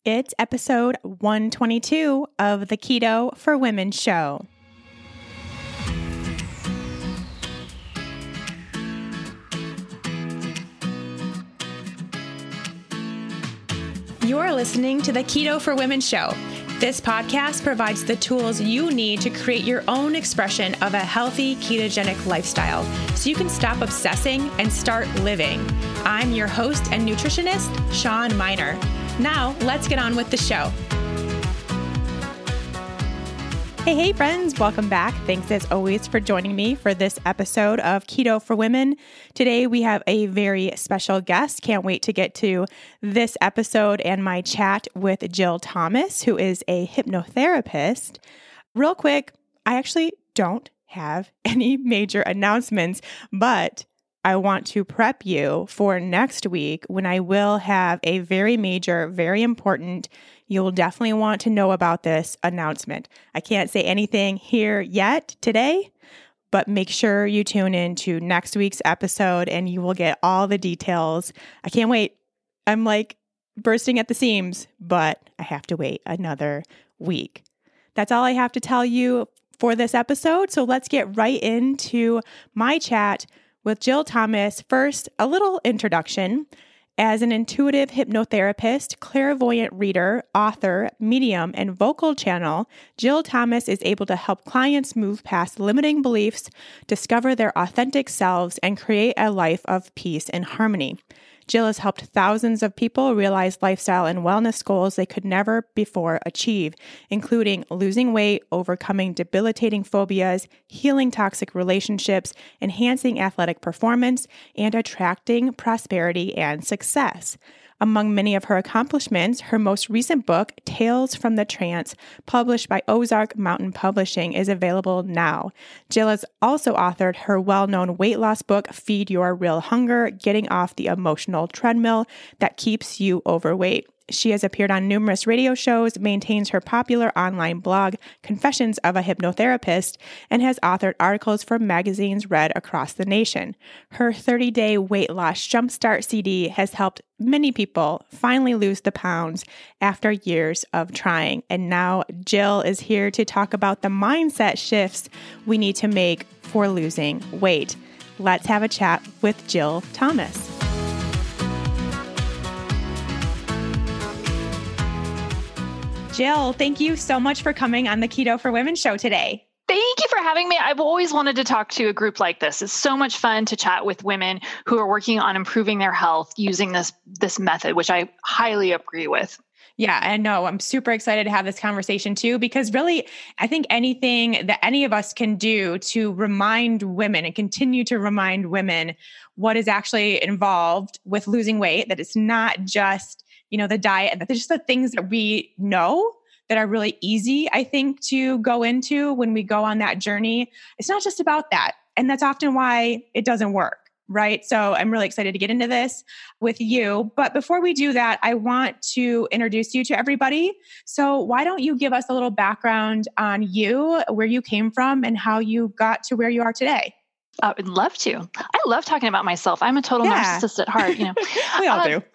It's episode 122 of the Keto for Women show. You're listening to the Keto for Women show. This podcast provides the tools you need to create your own expression of a healthy ketogenic lifestyle so you can stop obsessing and start living. I'm your host and nutritionist, Shawn Miner. Now, let's get on with the show. Hey, friends. Welcome back. Thanks as always for joining me for this episode of Keto for Women. Today, we have a very special guest. Can't wait to get to this episode and my chat with Jill Thomas, who is a hypnotherapist. Real quick, I actually don't have any major announcements, but I want to prep you for next week when I will have a very major, very important, you'll definitely want to know about this announcement. I can't say anything here yet today, but make sure you tune in to next week's episode and you will get all the details. I can't wait. I'm like bursting at the seams, but I have to wait another week. That's all I have to tell you for this episode. So let's get right into my chat with Jill Thomas. First, a little introduction. As an intuitive hypnotherapist, clairvoyant reader, author, medium, and vocal channel, Jill Thomas is able to help clients move past limiting beliefs, discover their authentic selves, and create a life of peace and harmony. Jill has helped thousands of people realize lifestyle and wellness goals they could never before achieve, including losing weight, overcoming debilitating phobias, healing toxic relationships, enhancing athletic performance, and attracting prosperity and success. Among many of her accomplishments, her most recent book, Tales from the Trance, published by Ozark Mountain Publishing, is available now. Jill has also authored her well-known weight loss book, Feed Your Real Hunger, Getting Off the Emotional Treadmill That Keeps You Overweight. She has appeared on numerous radio shows, maintains her popular online blog, Confessions of a Hypnotherapist, and has authored articles for magazines read across the nation. Her 30-day weight loss jumpstart CD has helped many people finally lose the pounds after years of trying. And now Jill is here to talk about the mindset shifts we need to make for losing weight. Let's have a chat with Jill Thomas. Jill, thank you so much for coming on the Keto for Women show today. Thank you for having me. I've always wanted to talk to a group like this. It's so much fun to chat with women who are working on improving their health using this method, which I highly agree with. Yeah, I know. I'm super excited to have this conversation too, because really, I think anything that any of us can do to remind women and continue to remind women what is actually involved with losing weight, that it's not just the diet, that there's just the things that we know that are really easy, I think, to go into when we go on that journey. It's not just about that. And that's often why it doesn't work, right? So I'm really excited to get into this with you. But before we do that, I want to introduce you to everybody. So why don't you give us a little background on you, where you came from, and how you got to where you are today? I would love to. I love talking about myself. I'm a total narcissist at heart. We all do.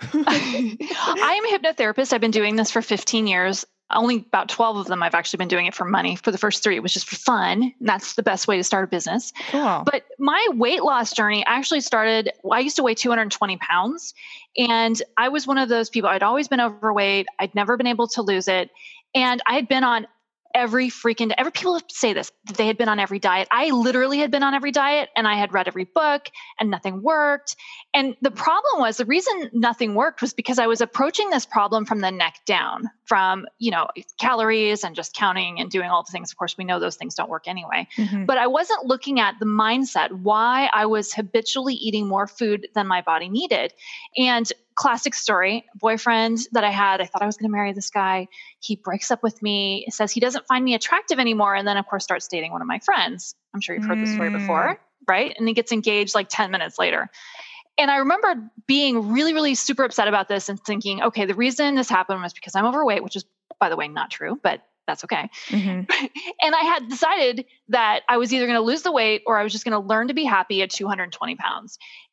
I am a hypnotherapist. I've been doing this for 15 years. Only about 12 of them, I've actually been doing it for money. For the first 3, it was just for fun. And that's the best way to start a business. Cool. But my weight loss journey actually started, I used to weigh 220 pounds. And I was one of those people, I'd always been overweight. I'd never been able to lose it. And I had been on every people say this, they had been on every diet. I literally had been on every diet, and I had read every book, and nothing worked. And the problem was, the reason nothing worked was because I was approaching this problem from the neck down, from, calories and just counting and doing all the things. Of course, we know those things don't work anyway, but I wasn't looking at the mindset, why I was habitually eating more food than my body needed. And classic story, boyfriend that I had, I thought I was going to marry this guy. He breaks up with me, says he doesn't find me attractive anymore. And then of course starts dating one of my friends. I'm sure you've heard this story before, right? And he gets engaged like 10 minutes later. And I remember being really, really super upset about this and thinking, okay, the reason this happened was because I'm overweight, which is, by the way, not true, but that's okay. And I had decided that I was either going to lose the weight or I was just going to learn to be happy at 220 pounds.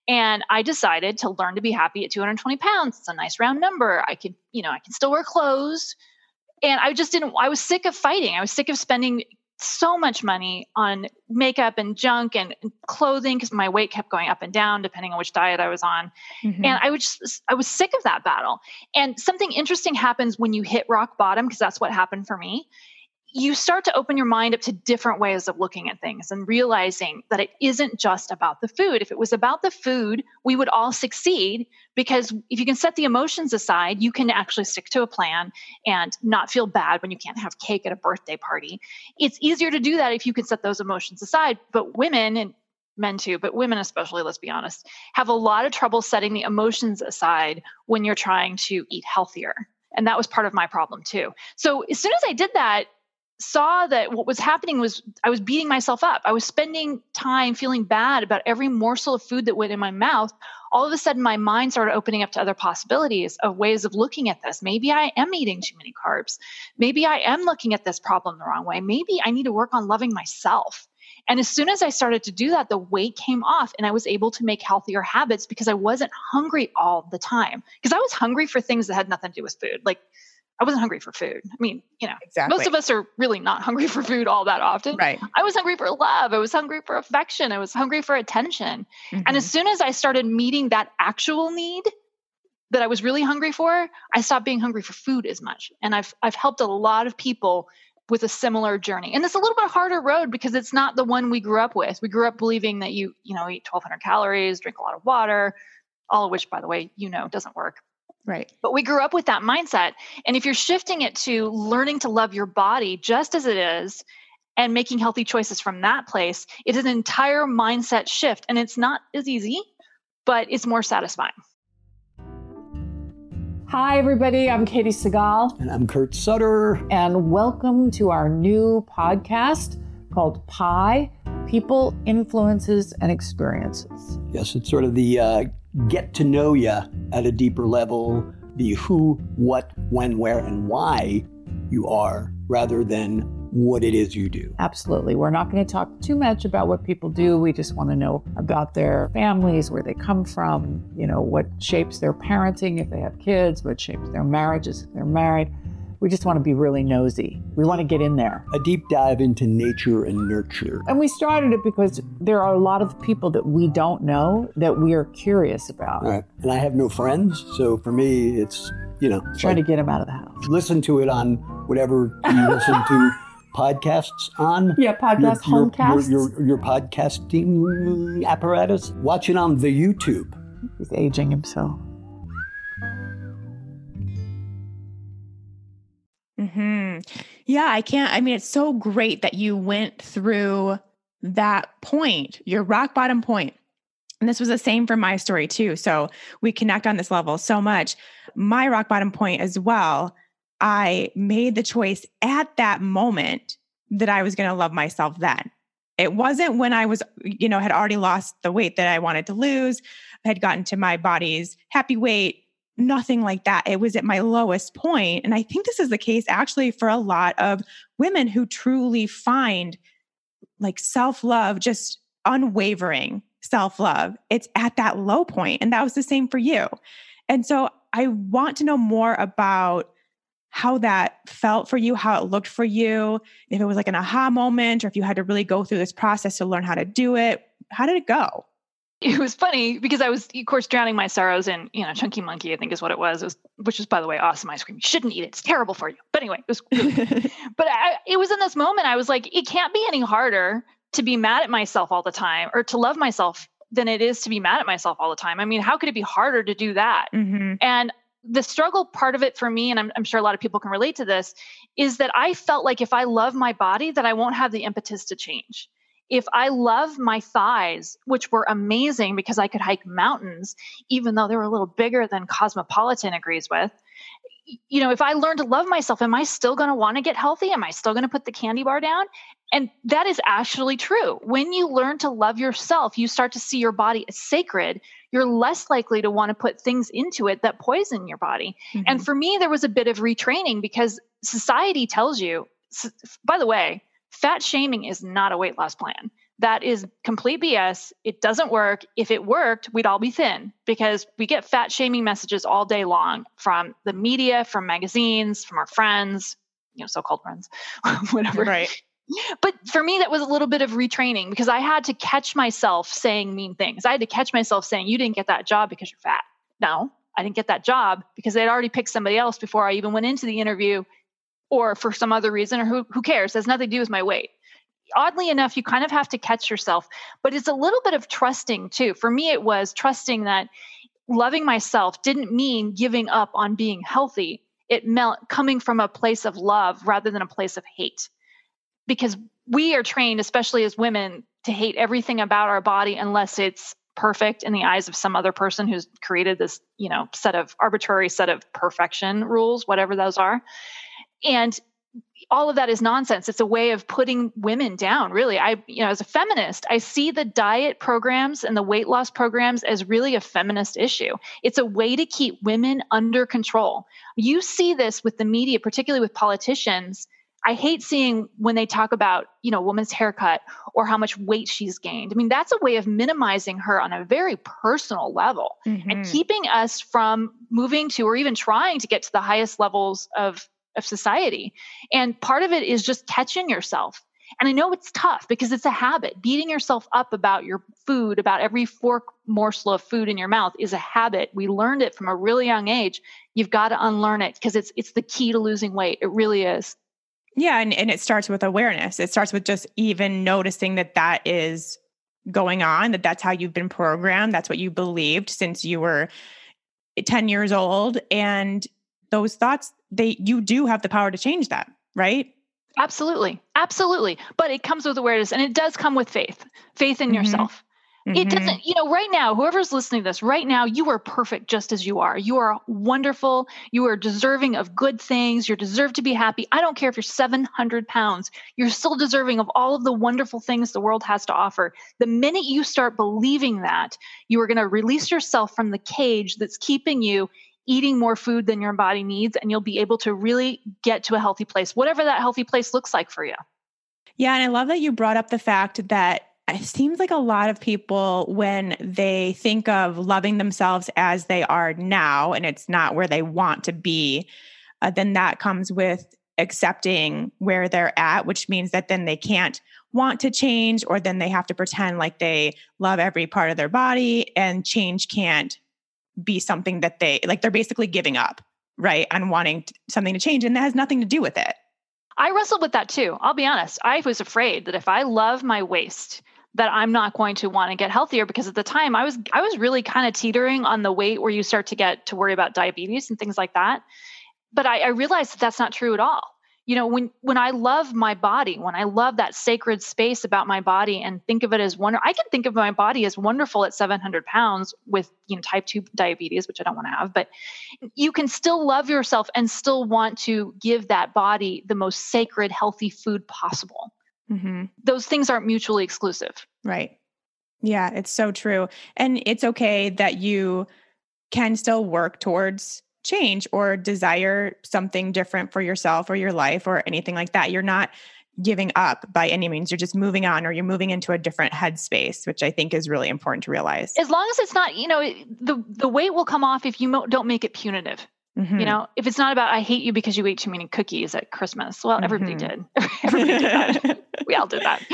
And I decided to learn to be happy at 220 pounds. It's a nice round number. I can still wear clothes. And I was sick of fighting. I was sick of spending so much money on makeup and junk and clothing because my weight kept going up and down depending on which diet I was on. Mm-hmm. And I was sick of that battle. And something interesting happens when you hit rock bottom, because that's what happened for me. You start to open your mind up to different ways of looking at things and realizing that it isn't just about the food. If it was about the food, we would all succeed, because if you can set the emotions aside, you can actually stick to a plan and not feel bad when you can't have cake at a birthday party. It's easier to do that if you can set those emotions aside. But women, and men too, but women especially, let's be honest, have a lot of trouble setting the emotions aside when you're trying to eat healthier. And that was part of my problem too. So as soon as I did that, saw that what was happening was I was beating myself up. I was spending time feeling bad about every morsel of food that went in my mouth. All of a sudden, my mind started opening up to other possibilities of ways of looking at this. Maybe I am eating too many carbs. Maybe I am looking at this problem the wrong way. Maybe I need to work on loving myself. And as soon as I started to do that, the weight came off and I was able to make healthier habits because I wasn't hungry all the time. Because I was hungry for things that had nothing to do with food. Like, I wasn't hungry for food. I mean, Exactly. Most of us are really not hungry for food all that often. Right. I was hungry for love. I was hungry for affection. I was hungry for attention. Mm-hmm. And as soon as I started meeting that actual need that I was really hungry for, I stopped being hungry for food as much. And I've helped a lot of people with a similar journey. And it's a little bit harder road because it's not the one we grew up with. We grew up believing that you eat 1,200 calories, drink a lot of water, all of which, by the way, doesn't work. Right. But we grew up with that mindset. And if you're shifting it to learning to love your body just as it is and making healthy choices from that place, it is an entire mindset shift. And it's not as easy, but it's more satisfying. Hi, everybody. I'm Katie Segal. And I'm Kurt Sutter. And welcome to our new podcast called PIE, People, Influences, and Experiences. Yes, it's sort of the get to know you at a deeper level, the who, what, when, where, and why you are, rather than what it is you do. Absolutely. We're not going to talk too much about what people do. We just want to know about their families, where they come from, what shapes their parenting if they have kids, what shapes their marriages if they're married. We just want to be really nosy. We want to get in there. A deep dive into nature and nurture. And we started it because there are a lot of people that we don't know that we are curious about. All right. And I have no friends, so for me, it's, trying to get them out of the house. Listen to it on whatever you listen to podcasts on. Yeah, podcast, homecasts. Your podcasting apparatus. Watch it on the YouTube. He's aging himself. Mm-hmm. Yeah, it's so great that you went through that point, your rock bottom point. And this was the same for my story too. So we connect on this level so much. My rock bottom point as well, I made the choice at that moment that I was going to love myself then. It wasn't when I was, had already lost the weight that I wanted to lose, I had gotten to my body's happy weight. Nothing like that. It was at my lowest point. And I think this is the case actually for a lot of women who truly find like self-love, just unwavering self-love. It's at that low point. And that was the same for you. And so I want to know more about how that felt for you, how it looked for you, if it was like an aha moment, or if you had to really go through this process to learn how to do it. How did it go? It was funny because I was, of course, drowning my sorrows in, Chunky Monkey, I think is what it was, which is, by the way, awesome ice cream. You shouldn't eat it. It's terrible for you. But anyway, it was really but it was in this moment, I was like, it can't be any harder to be mad at myself all the time or to love myself than it is to be mad at myself all the time. I mean, how could it be harder to do that? Mm-hmm. And the struggle part of it for me, and I'm sure a lot of people can relate to this, is that I felt like if I love my body, that I won't have the impetus to change. If I love my thighs, which were amazing because I could hike mountains, even though they were a little bigger than Cosmopolitan agrees with, if I learn to love myself, am I still going to want to get healthy? Am I still going to put the candy bar down? And that is actually true. When you learn to love yourself, you start to see your body as sacred. You're less likely to want to put things into it that poison your body. Mm-hmm. And for me, there was a bit of retraining because society tells you, by the way, fat shaming is not a weight loss plan. That is complete BS. It doesn't work. If it worked, we'd all be thin because we get fat shaming messages all day long from the media, from magazines, from our friends, so-called friends, whatever. Right. But for me, that was a little bit of retraining because I had to catch myself saying mean things. I had to catch myself saying, you didn't get that job because you're fat. No, I didn't get that job because they'd already picked somebody else before I even went into the interview or for some other reason, or who cares? It has nothing to do with my weight. Oddly enough, you kind of have to catch yourself, but it's a little bit of trusting too. For me, it was trusting that loving myself didn't mean giving up on being healthy. It meant coming from a place of love rather than a place of hate. Because we are trained, especially as women, to hate everything about our body unless it's perfect in the eyes of some other person who's created this, arbitrary set of perfection rules, whatever those are. And all of that is nonsense. It's a way of putting women down, really. As a feminist, I see the diet programs and the weight loss programs as really a feminist issue. It's a way to keep women under control. You see this with the media, particularly with politicians. I hate seeing when they talk about, a woman's haircut or how much weight she's gained. I mean, that's a way of minimizing her on a very personal level and keeping us from moving to or even trying to get to the highest levels of society. And part of it is just catching yourself. And I know it's tough because it's a habit. Beating yourself up about your food, about every fork morsel of food in your mouth is a habit. We learned it from a really young age. You've got to unlearn it because it's the key to losing weight. It really is. Yeah. And it starts with awareness. It starts with just even noticing that is going on, that's how you've been programmed. That's what you believed since you were 10 years old. And those thoughts, you do have the power to change that, right? Absolutely. Absolutely. But it comes with awareness and it does come with faith in yourself. It doesn't, right now, whoever's listening to this right now, you are perfect just as you are. You are wonderful. You are deserving of good things. You deserve to be happy. I don't care if you're 700 pounds, you're still deserving of all of the wonderful things the world has to offer. The minute you start believing that, you are going to release yourself from the cage that's keeping you eating more food than your body needs, and you'll be able to really get to a healthy place, whatever that healthy place looks like for you. Yeah. And I love that you brought up the fact that it seems like a lot of people, when they think of loving themselves as they are now, and it's not where they want to be, then that comes with accepting where they're at, which means that then they can't want to change, or then they have to pretend like they love every part of their body, and change can't be something that they're basically giving up, right, on wanting something to change, and that has nothing to do with it. I wrestled with that too. I'll be honest. I was afraid that if I love my waist, that I'm not going to want to get healthier, because at the time I was really kind of teetering on the weight where you start to get to worry about diabetes and things like that. But I realized that that's not true at all. When I love my body, when I love that sacred space about my body and think of it as I can think of my body as wonderful at 700 pounds with type 2 diabetes, which I don't want to have, but you can still love yourself and still want to give that body the most sacred, healthy food possible. Those things aren't mutually exclusive. Right. Yeah, it's so true. And it's okay that you can still work towards change or desire something different for yourself or your life or anything like that. You're not giving up by any means. You're just moving on, or you're moving into a different headspace, which I think is really important to realize. As long as it's not, the weight will come off if you don't make it punitive. If it's not about, I hate you because you ate too many cookies at Christmas. Well, everybody did. Everybody did that. We all did that.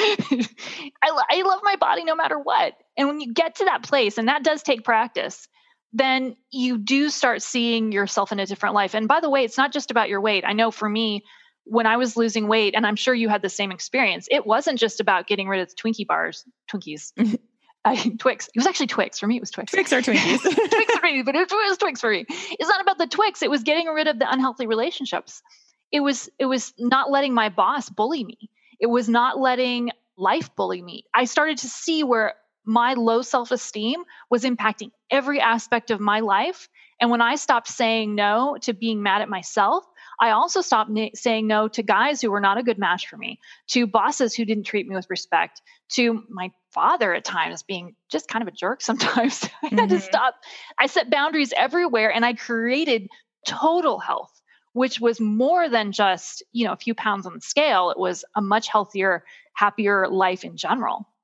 I love my body no matter what. And when you get to that place, and that does take practice, then you do start seeing yourself in a different life. And by the way, it's not just about your weight. I know for me, when I was losing weight, and I'm sure you had the same experience, it wasn't just about getting rid of the Twinkies. Twix. It was actually Twix. For me, it was Twix. Twix or Twinkies. Twix for me, but it was Twix for me. It's not about the Twix. It was getting rid of the unhealthy relationships. It was not letting my boss bully me. It was not letting life bully me. I started to see where my low self-esteem was impacting every aspect of my life. And when I stopped saying no to being mad at myself, I also stopped saying no to guys who were not a good match for me, to bosses who didn't treat me with respect, to my father at times being just kind of a jerk sometimes. I had to stop. I set boundaries everywhere, and I created total health, which was more than just, a few pounds on the scale. It was a much healthier, happier life in general.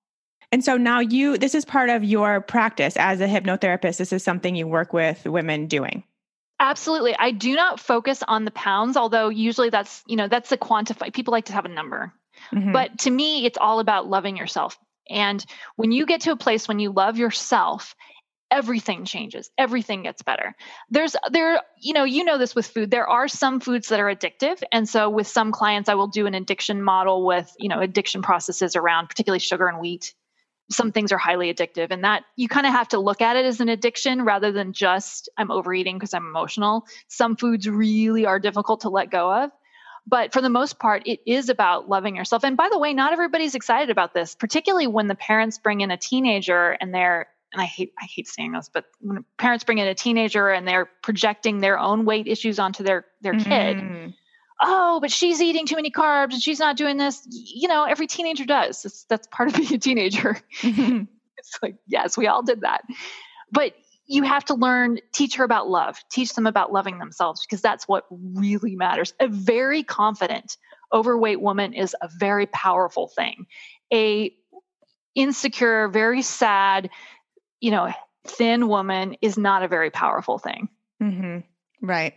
And so now this is part of your practice as a hypnotherapist. This is something you work with women doing. Absolutely. I do not focus on the pounds, although usually that's the quantify. People like to have a number. Mm-hmm. But to me, it's all about loving yourself. And when you get to a place when you love yourself, everything changes. Everything gets better. You know this with food. There are some foods that are addictive. And so with some clients, I will do an addiction model with, addiction processes around particularly sugar and wheat. Some things are highly addictive, and that you kind of have to look at it as an addiction rather than just I'm overeating because I'm emotional. Some foods really are difficult to let go of. But for the most part, it is about loving yourself. And by the way, not everybody's excited about this, particularly when the parents bring in a teenager and I hate saying this, but when parents bring in a teenager and they're projecting their own weight issues onto their kid. Oh, but she's eating too many carbs and she's not doing this. Every teenager does. That's part of being a teenager. It's like, yes, we all did that. But you have to teach her about love, teach them about loving themselves, because that's what really matters. A very confident, overweight woman is a very powerful thing. A insecure, very sad, thin woman is not a very powerful thing. Mm-hmm. Right.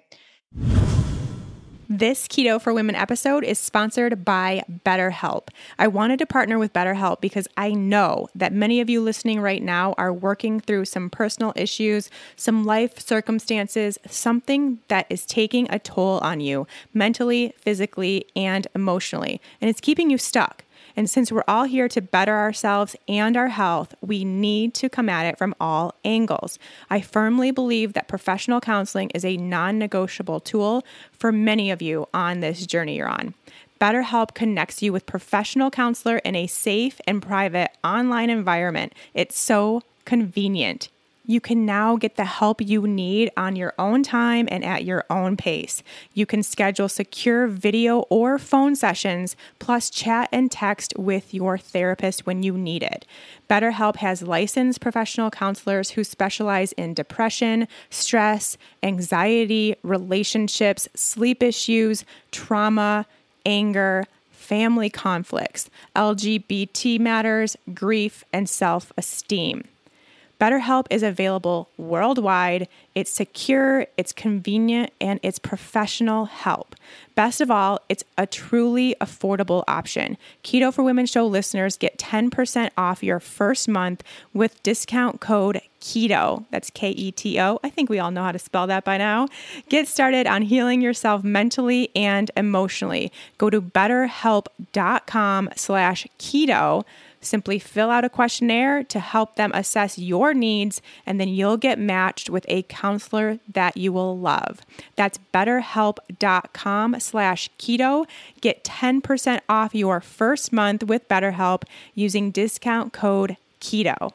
This Keto for Women episode is sponsored by BetterHelp. I wanted to partner with BetterHelp because I know that many of you listening right now are working through some personal issues, some life circumstances, something that is taking a toll on you mentally, physically, and emotionally, and it's keeping you stuck. And since we're all here to better ourselves and our health, we need to come at it from all angles. I firmly believe that professional counseling is a non-negotiable tool for many of you on this journey you're on. BetterHelp connects you with professional counselor in a safe and private online environment. It's so convenient. You can now get the help you need on your own time and at your own pace. You can schedule secure video or phone sessions, plus chat and text with your therapist when you need it. BetterHelp has licensed professional counselors who specialize in depression, stress, anxiety, relationships, sleep issues, trauma, anger, family conflicts, LGBT matters, grief, and self-esteem. BetterHelp is available worldwide. It's secure, it's convenient, and it's professional help. Best of all, it's a truly affordable option. Keto for Women Show listeners get 10% off your first month with discount code KETO. That's KETO. I think we all know how to spell that by now. Get started on healing yourself mentally and emotionally. Go to betterhelp.com/keto. Simply fill out a questionnaire to help them assess your needs, and then you'll get matched with a counselor that you will love. That's betterhelp.com/keto. Get 10% off your first month with BetterHelp using discount code KETO.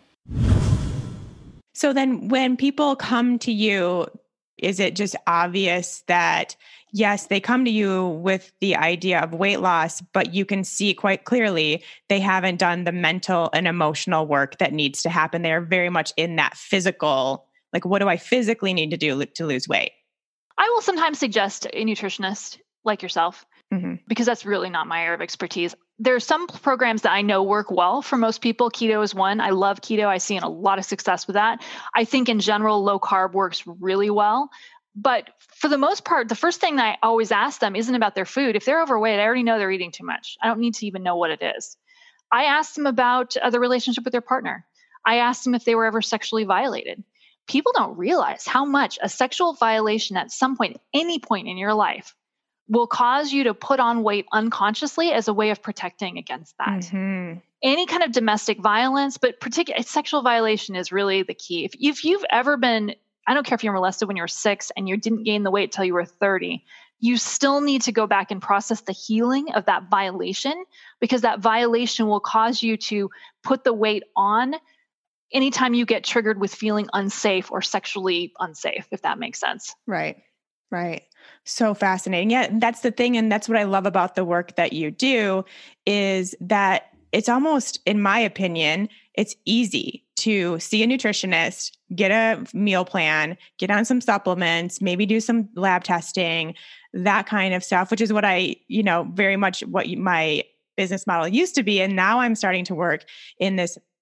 So then when people come to you, is it just obvious that yes, they come to you with the idea of weight loss, but you can see quite clearly they haven't done the mental and emotional work that needs to happen. They're very much in that physical, like, what do I physically need to do to lose weight? I will sometimes suggest a nutritionist like yourself, because that's really not my area of expertise. There are some programs that I know work well for most people. Keto is one. I love keto. I see a lot of success with that. I think in general, low carb works really well. But for the most part, the first thing that I always ask them isn't about their food. If they're overweight, I already know they're eating too much. I don't need to even know what it is. I ask them about the relationship with their partner. I ask them if they were ever sexually violated. People don't realize how much a sexual violation at some point, any point in your life, will cause you to put on weight unconsciously as a way of protecting against that. Any kind of domestic violence, but particularly sexual violation is really the key. If you've ever been, I don't care if you were molested when you were 6 and you didn't gain the weight till you were 30, you still need to go back and process the healing of that violation, because that violation will cause you to put the weight on anytime you get triggered with feeling unsafe or sexually unsafe, if that makes sense. Right. Right. So fascinating. Yeah, that's the thing. And that's what I love about the work that you do, is that it's almost, in my opinion, it's easy to see a nutritionist, get a meal plan, get on some supplements, maybe do some lab testing, that kind of stuff, which is what I, very much what my business model used to be. And now I'm starting to work in this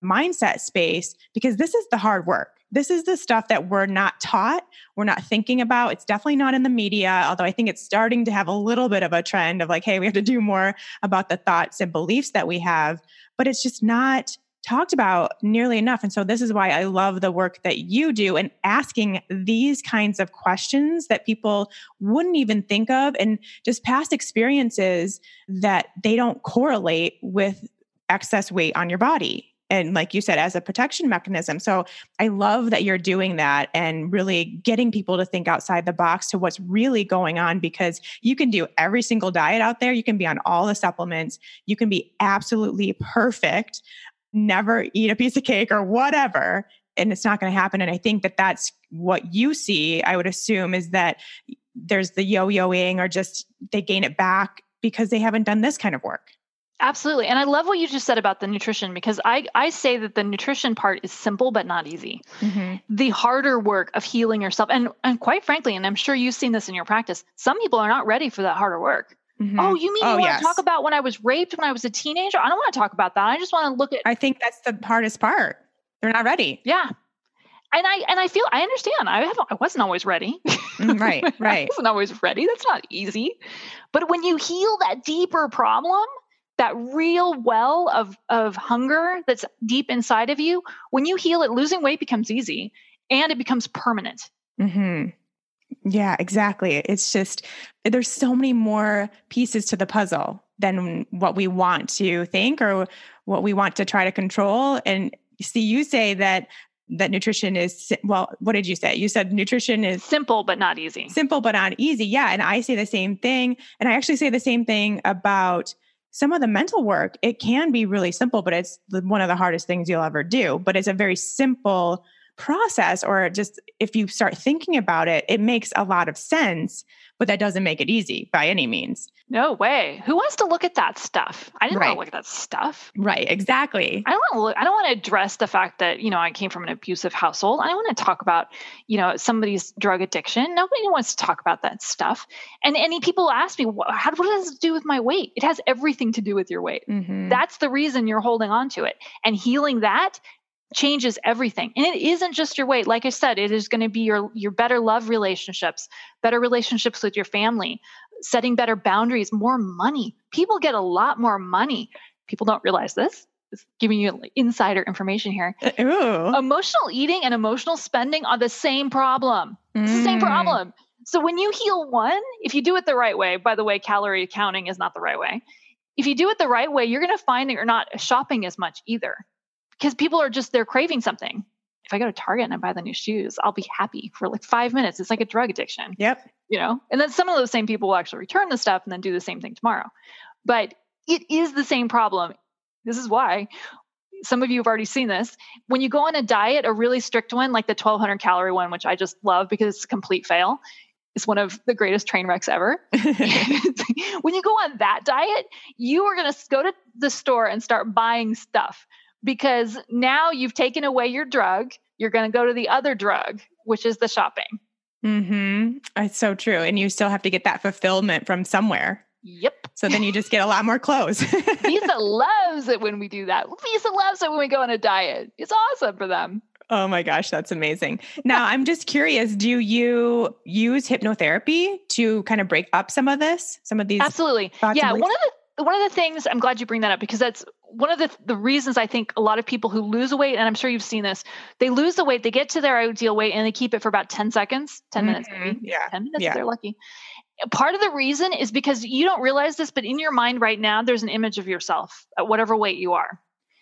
mindset space, because this is the hard work. This is the stuff that we're not taught, we're not thinking about. It's definitely not in the media, although I think it's starting to have a little bit of a trend of like, hey, we have to do more about the thoughts and beliefs that we have, but it's just not talked about nearly enough. And so this is why I love the work that you do and asking these kinds of questions that people wouldn't even think of, and just past experiences that they don't correlate with excess weight on your body. And like you said, as a protection mechanism. So I love that you're doing that and really getting people to think outside the box to what's really going on, because you can do every single diet out there. You can be on all the supplements. You can be absolutely perfect, never eat a piece of cake or whatever, and it's not going to happen. And I think that that's what you see, I would assume, is that there's the yo-yoing, or just they gain it back because they haven't done this kind of work. Absolutely. And I love what you just said about the nutrition, because I say that the nutrition part is simple but not easy. Mm-hmm. The harder work of healing yourself, and quite frankly, and I'm sure you've seen this in your practice, some people are not ready for that harder work. Mm-hmm. Oh, you mean you want to talk about when I was raped when I was a teenager? I don't want to talk about that. I just want to look at... I think that's the hardest part. They're not ready. Yeah. And I feel, I understand. I wasn't always ready. Right. I wasn't always ready. That's not easy. But when you heal that deeper problem, that real well of hunger that's deep inside of you, when you heal it, losing weight becomes easy and it becomes permanent. Mm-hmm. Yeah, exactly. It's just, there's so many more pieces to the puzzle than what we want to think or what we want to try to control. And see, you say that nutrition is, well, what did you say? You said nutrition is simple, but not easy. Simple, but not easy. Yeah. And I say the same thing. And I actually say the same thing about some of the mental work. It can be really simple, but it's one of the hardest things you'll ever do. But it's a very simple process, or just if you start thinking about it, it makes a lot of sense, but that doesn't make it easy by any means. No way. Who wants to look at that stuff? I didn't want to look at that stuff. Right. Exactly. I don't want to address the fact that, I came from an abusive household. I don't want to talk about, somebody's drug addiction. Nobody wants to talk about that stuff. And people ask me, what does this do with my weight? It has everything to do with your weight. Mm-hmm. That's the reason you're holding on to it. And healing that changes everything. And it isn't just your weight. Like I said, it is going to be your better love relationships, better relationships with your family, setting better boundaries, more money. People get a lot more money. People don't realize this. It's giving you insider information here. Ooh. Emotional eating and emotional spending are the same problem. It's the same problem. So when you heal one, if you do it the right way, by the way, calorie counting is not the right way. If you do it the right way, you're going to find that you're not shopping as much either. Because people are they're craving something. If I go to Target and I buy the new shoes, I'll be happy for like 5 minutes. It's like a drug addiction. Yep. And then some of those same people will actually return the stuff and then do the same thing tomorrow. But it is the same problem. This is why some of you have already seen this. When you go on a diet, a really strict one, like the 1,200 calorie one, which I just love because it's a complete fail. It's one of the greatest train wrecks ever. When you go on that diet, you are going to go to the store and start buying stuff. Because now you've taken away your drug, you're going to go to the other drug, which is the shopping. Mm-hmm. It's so true. And you still have to get that fulfillment from somewhere. Yep. So then you just get a lot more clothes. Visa loves it when we do that. Visa loves it when we go on a diet. It's awesome for them. Oh my gosh, that's amazing. Now, I'm just curious, do you use hypnotherapy to kind of break up some of these? Absolutely. Yeah. One of the things, I'm glad you bring that up, because that's one of the reasons I think a lot of people who lose weight, and I'm sure you've seen this, they lose the weight, they get to their ideal weight and they keep it for about 10 seconds, 10 minutes maybe. Yeah. 10 minutes if they're lucky. Part of the reason is because you don't realize this, but in your mind right now, there's an image of yourself at whatever weight you are.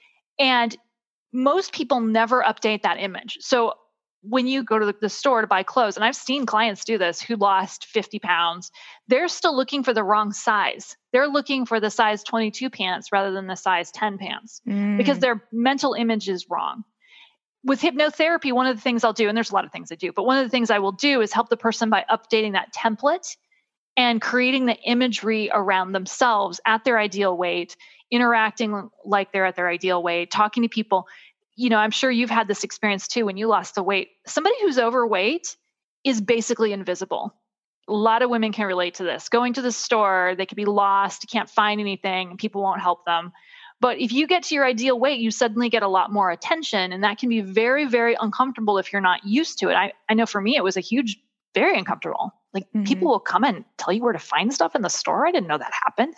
And most people never update that image. So when you go to the store to buy clothes, and I've seen clients do this who lost 50 pounds, they're still looking for the wrong size. They're looking for the size 22 pants rather than the size 10 pants because their mental image is wrong. With hypnotherapy, one of the things I'll do, and there's a lot of things I do, but one of the things I will do is help the person by updating that template and creating the imagery around themselves at their ideal weight, interacting like they're at their ideal weight, talking to people. I'm sure you've had this experience too when you lost the weight. Somebody who's overweight is basically invisible. A lot of women can relate to this. Going to the store, they could be lost, can't find anything, and people won't help them. But if you get to your ideal weight, you suddenly get a lot more attention. And that can be very, very uncomfortable if you're not used to it. I know for me, it was very uncomfortable. Like people will come and tell you where to find stuff in the store. I didn't know that happened.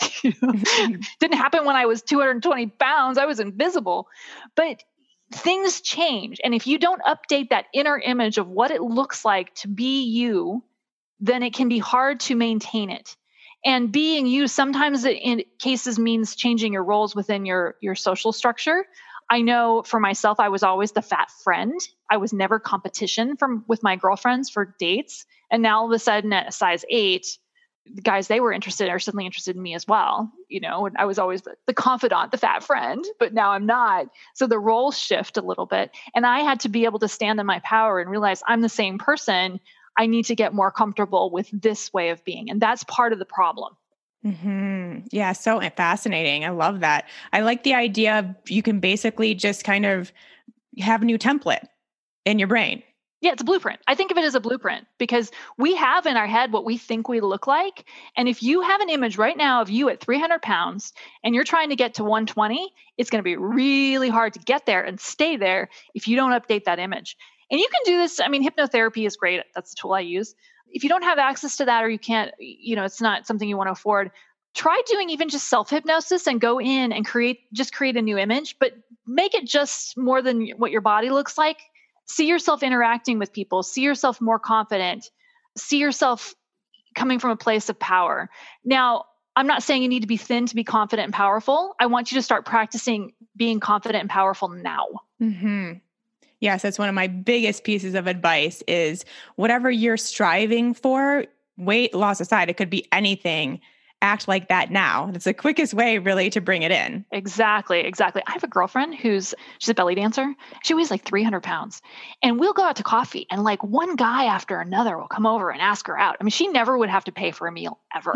Didn't happen when I was 220 pounds. I was invisible. But things change. And if you don't update that inner image of what it looks like to be you, then it can be hard to maintain it. And being you sometimes in cases means changing your roles within your social structure. I know for myself, I was always the fat friend. I was never competition with my girlfriends for dates. And now all of a sudden at a size 8, the guys they were interested are suddenly interested in me as well. And I was always the confidant, the fat friend, but now I'm not. So the roles shift a little bit. And I had to be able to stand in my power and realize I'm the same person. I need to get more comfortable with this way of being. And that's part of the problem. Mm-hmm. Yeah. So fascinating. I love that. I like the idea of you can basically just kind of have a new template in your brain. Yeah, it's a blueprint. I think of it as a blueprint because we have in our head what we think we look like. And if you have an image right now of you at 300 pounds and you're trying to get to 120, it's going to be really hard to get there and stay there if you don't update that image. And you can do this. I mean, hypnotherapy is great. That's the tool I use. If you don't have access to that or you can't, it's not something you want to afford, try doing even just self-hypnosis and go in and create a new image, but make it just more than what your body looks like. See yourself interacting with people, see yourself more confident, see yourself coming from a place of power. Now, I'm not saying you need to be thin to be confident and powerful. I want you to start practicing being confident and powerful now. Mm-hmm. Yes, that's one of my biggest pieces of advice is whatever you're striving for, weight loss aside, it could be anything. Act like that now. That's the quickest way really to bring it in. Exactly. I have a girlfriend she's a belly dancer. She weighs like 300 pounds and we'll go out to coffee and like one guy after another will come over and ask her out. I mean, she never would have to pay for a meal ever.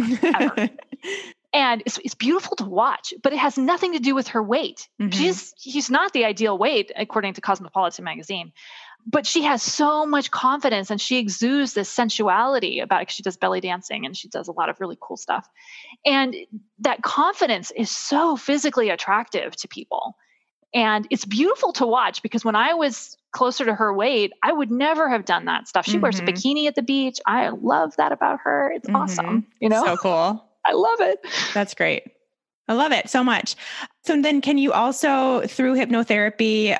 And it's beautiful to watch, but it has nothing to do with her weight. Mm-hmm. She's not the ideal weight according to Cosmopolitan magazine. But she has so much confidence and she exudes this sensuality about it. She does belly dancing and she does a lot of really cool stuff. And that confidence is so physically attractive to people. And it's beautiful to watch because when I was closer to her weight, I would never have done that stuff. She wears a bikini at the beach. I love that about her. It's awesome. So cool. I love it. That's great. I love it so much. So then can you also, through hypnotherapy,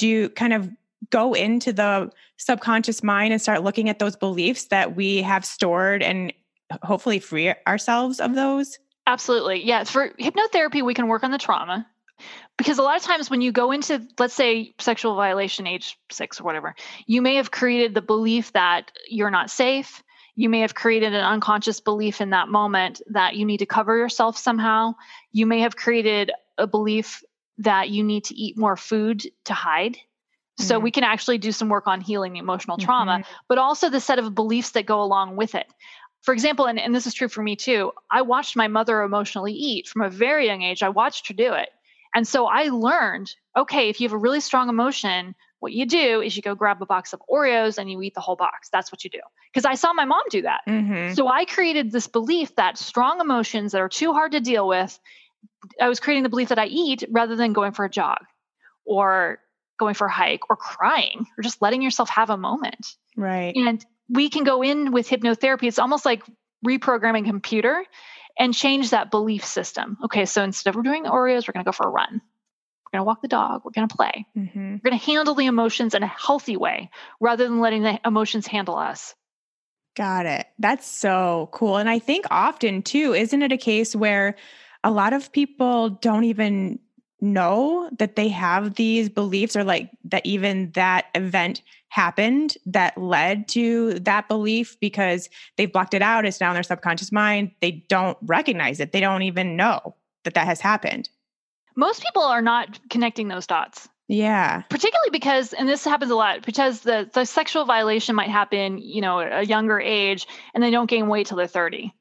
go into the subconscious mind and start looking at those beliefs that we have stored and hopefully free ourselves of those? Absolutely. Yeah. For hypnotherapy, we can work on the trauma because a lot of times when you go into, let's say, sexual violation age 6 or whatever, you may have created the belief that you're not safe. You may have created an unconscious belief in that moment that you need to cover yourself somehow. You may have created a belief that you need to eat more food to hide. So we can actually do some work on healing the emotional trauma, but also the set of beliefs that go along with it. For example, and this is true for me too, I watched my mother emotionally eat from a very young age. I watched her do it. And so I learned, okay, if you have a really strong emotion, what you do is you go grab a box of Oreos and you eat the whole box. That's what you do. Because I saw my mom do that. So I created this belief that strong emotions that are too hard to deal with, I was creating the belief that I eat rather than going for a jog or going for a hike or crying or just letting yourself have a moment. Right. And we can go in with hypnotherapy. It's almost like reprogramming a computer and change that belief system. Okay, so instead of we're doing the Oreos, we're going to go for a run. We're going to walk the dog. We're going to play. We're going to handle the emotions in a healthy way rather than letting the emotions handle us. Got it. That's so cool. And I think often too, isn't it a case where a lot of people don't even know that they have these beliefs or like that even that event happened that led to that belief because they've blocked it out. It's now in their subconscious mind. They don't recognize it. They don't even know that has happened. Most people are not connecting those dots. Yeah. Particularly because, and this happens a lot, because the sexual violation might happen, at a younger age and they don't gain weight till they're 30.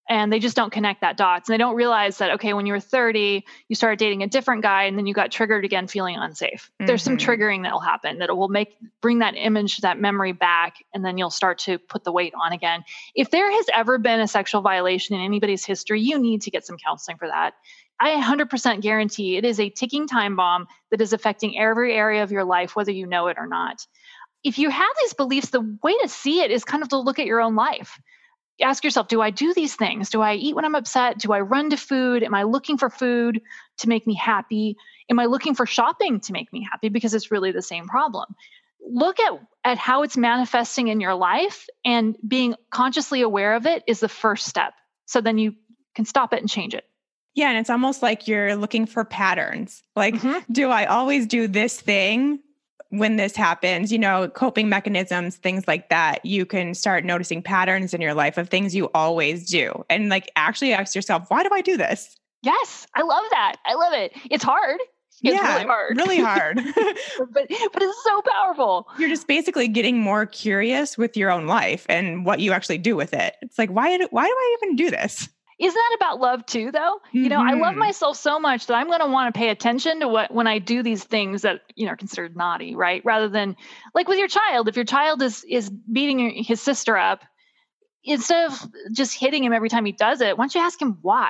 And they just don't connect that dots. And they don't realize that, okay, when you were 30, you started dating a different guy and then you got triggered again feeling unsafe. There's some triggering that'll happen that will bring that image, that memory back, and then you'll start to put the weight on again. If there has ever been a sexual violation in anybody's history, you need to get some counseling for that. I 100% guarantee it is a ticking time bomb that is affecting every area of your life, whether you know it or not. If you have these beliefs, the way to see it is kind of to look at your own life. Ask yourself, do I do these things? Do I eat when I'm upset? Do I run to food? Am I looking for food to make me happy? Am I looking for shopping to make me happy? Because it's really the same problem. Look at how it's manifesting in your life, and being consciously aware of it is the first step. So then you can stop it and change it. Yeah. And it's almost like you're looking for patterns. Like, do I always do this thing when this happens? Coping mechanisms, things like that. You can start noticing patterns in your life of things you always do. And like, actually ask yourself, why do I do this? Yes. I love that. I love it. It's hard. It's really hard. Really hard. but it's so powerful. You're just basically getting more curious with your own life and what you actually do with it. It's like, why do I even do this? Isn't that about love too, though? I love myself so much that I'm going to want to pay attention to when I do these things that, are considered naughty, right? Rather than like with your child, if your child is beating his sister up, instead of just hitting him every time he does it, why don't you ask him why?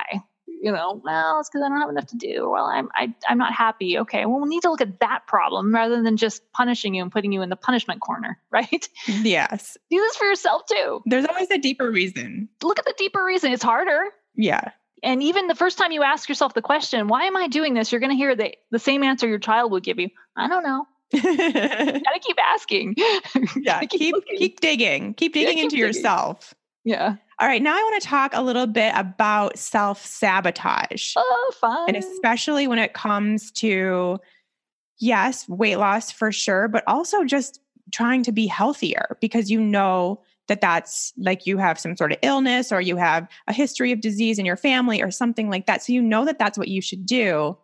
Well, it's because I don't have enough to do. Well, I'm not happy. Okay. Well, we'll need to look at that problem rather than just punishing you and putting you in the punishment corner, right? Yes. Do this for yourself too. There's always a deeper reason. Look at the deeper reason. It's harder. Yeah. And even the first time you ask yourself the question, why am I doing this? You're going to hear the same answer your child will give you. I don't know. You gotta keep asking. Yeah. keep digging. Keep digging into yourself. Yeah. All right. Now I want to talk a little bit about self-sabotage. Oh, fun. And especially when it comes to, yes, weight loss for sure, but also just trying to be healthier, because that's like you have some sort of illness or you have a history of disease in your family or something like that. So that's what you should do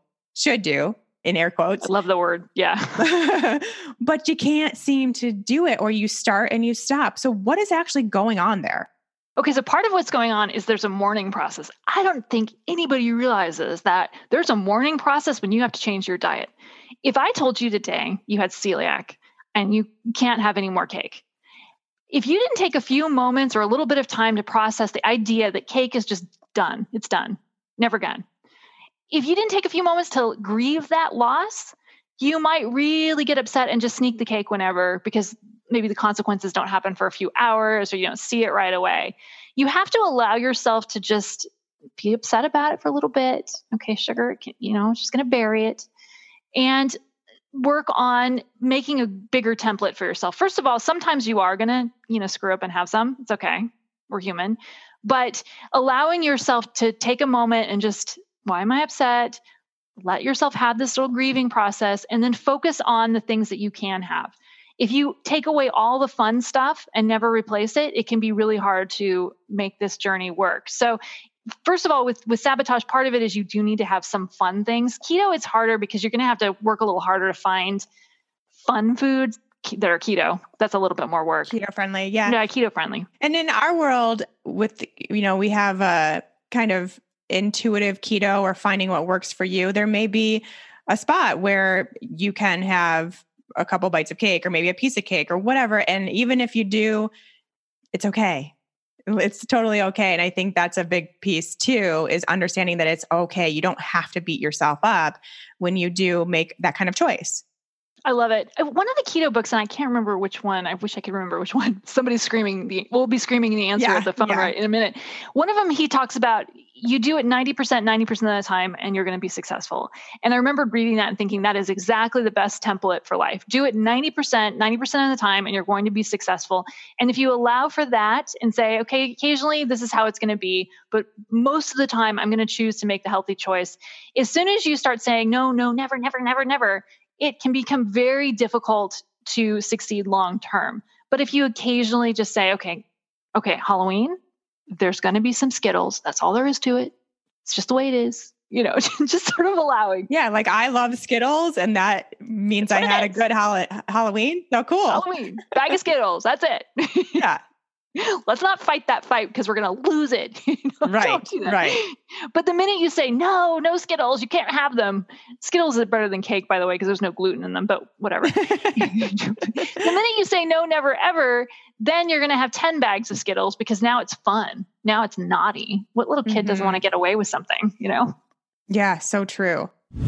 in air quotes. I love the word. Yeah. But you can't seem to do it, or you start and you stop. So what is actually going on there? Okay, so part of what's going on is there's a mourning process. I don't think anybody realizes that there's a mourning process when you have to change your diet. If I told you today you had celiac and you can't have any more cake, if you didn't take a few moments or a little bit of time to process the idea that cake is just done, it's done, never again. If you didn't take a few moments to grieve that loss, you might really get upset and just sneak the cake whenever, because maybe the consequences don't happen for a few hours or you don't see it right away. You have to allow yourself to just be upset about it for a little bit. Okay, sugar, just going to bury it. And work on making a bigger template for yourself. First of all, sometimes you are going to, screw up and have some. It's okay. We're human. But allowing yourself to take a moment and just, why am I upset? Let yourself have this little grieving process, and then focus on the things that you can have. If you take away all the fun stuff and never replace it, it can be really hard to make this journey work. So first of all, with sabotage, part of it is you do need to have some fun things. Keto, it's harder because you're going to have to work a little harder to find fun foods that are keto. That's a little bit more work. Keto friendly. Yeah. Yeah, keto friendly. And in our world we have a kind of intuitive keto or finding what works for you. There may be a spot where you can have a couple bites of cake or maybe a piece of cake or whatever. And even if you do, it's okay. It's totally okay. And I think that's a big piece too, is understanding that it's okay. You don't have to beat yourself up when you do make that kind of choice. I love it. One of the keto books, and I can't remember which one. I wish I could remember which one. Somebody's screaming. We'll be screaming the answer at the phone right in a minute. One of them, he talks about you do it 90% of the time, and you're going to be successful. And I remember reading that and thinking that is exactly the best template for life. Do it 90% of the time, and you're going to be successful. And if you allow for that and say, okay, occasionally this is how it's going to be, but most of the time I'm going to choose to make the healthy choice. As soon as you start saying, no, never, it can become very difficult to succeed long term. But if you occasionally just say, okay, Halloween, there's going to be some Skittles. That's all there is to it. It's just the way it is. Just sort of allowing. Yeah, like I love Skittles, and that means I had a good Halloween. So cool. Halloween, bag of Skittles. That's it. Yeah. Let's not fight that fight because we're going to lose it. Right, Don't do that. right. But the minute you say, no Skittles, you can't have them. Skittles are better than cake, by the way, because there's no gluten in them, but whatever. The minute you say no, never, ever, then you're going to have 10 bags of Skittles because now it's fun. Now it's naughty. What little kid doesn't want to get away with something, Yeah, so true.